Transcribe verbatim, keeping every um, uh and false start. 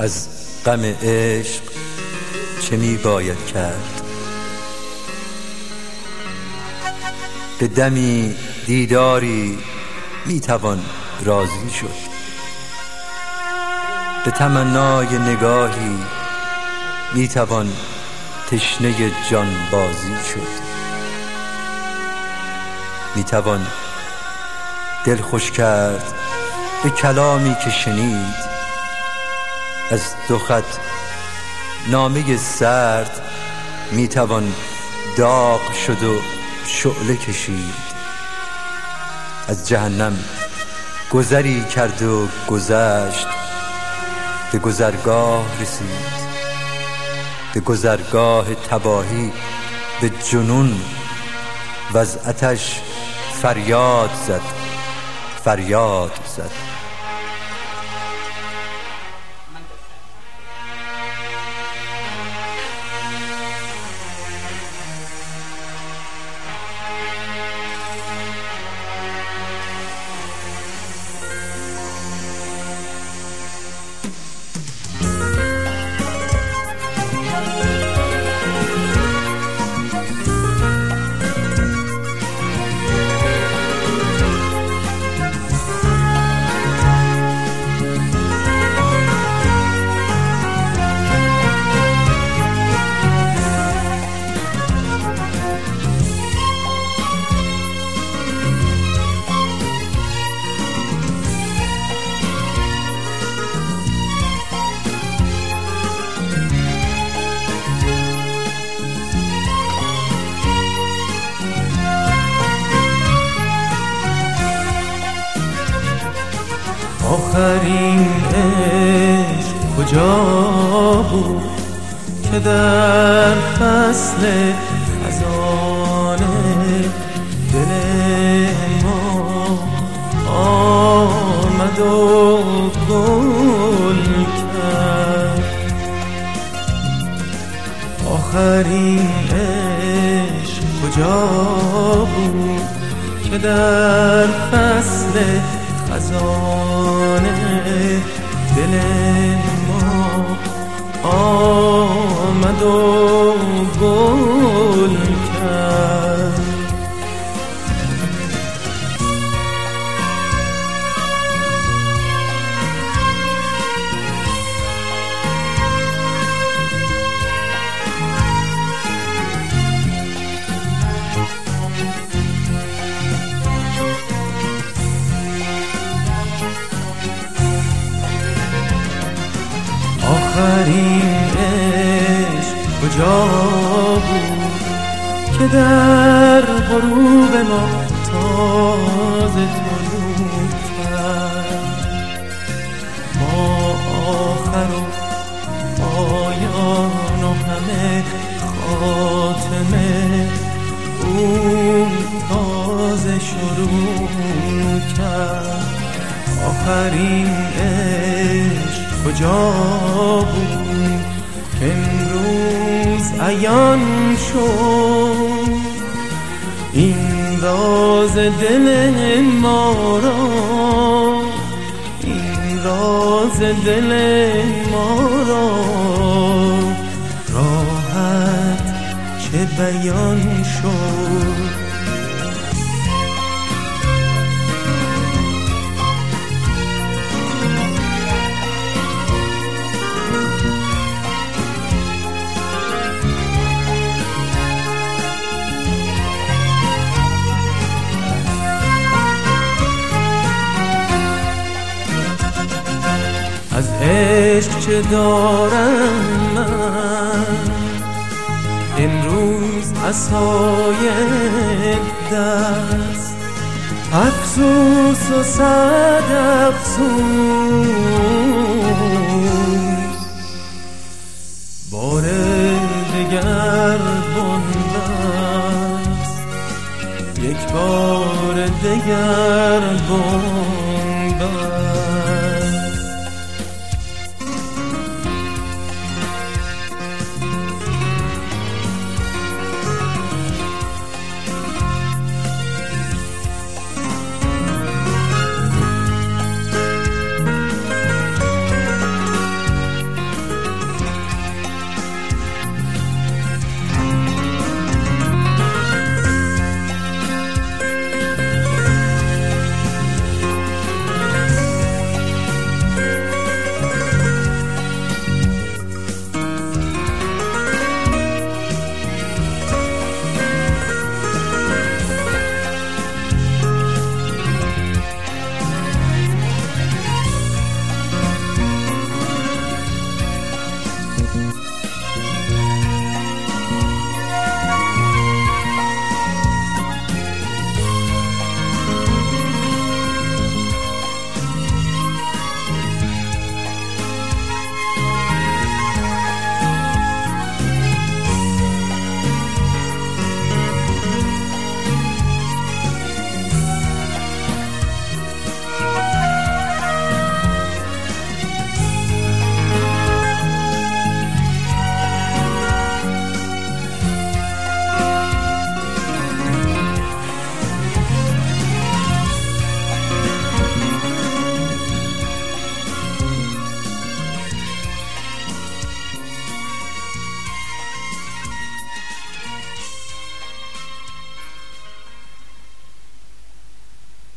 از غم عشق چه می باید کرد؟ به دمی دیداری می توان راضی شد، به تمنای نگاهی می توان تشنه جان بازی شد. می توان دل خوش کرد به کلامی که شنید، از دو خط نامه سرد می توان داغ شد و شعله کشید. از جهنم گذری کرد و گذشت، به گذرگاه رسید، به گذرگاه تباهی، به جنون و از آتش فریاد زد، فریاد زد. آخرین عشق کجا بود که در فصل خزان دل ما آمد و گل کرد؟ آخرین عشق کجا بود که در فصل خزان دل ما آمد و گل کرد؟ آخرین عشق کجا بود که در غروب ما تازه طلوع کرد؟ ما آخر و پایان و همه خاتمه اون تازه شروع کرد. آخرین عشق کجا بود که امروز عیان شد؟ این راز دل ما را، این راز دل ما را راحت چه بیان شد؟ از عشق چه دارم من امروز عصای دست، افسوس و صد افسوس، بار دگر بندست، یک بار دگر بندست.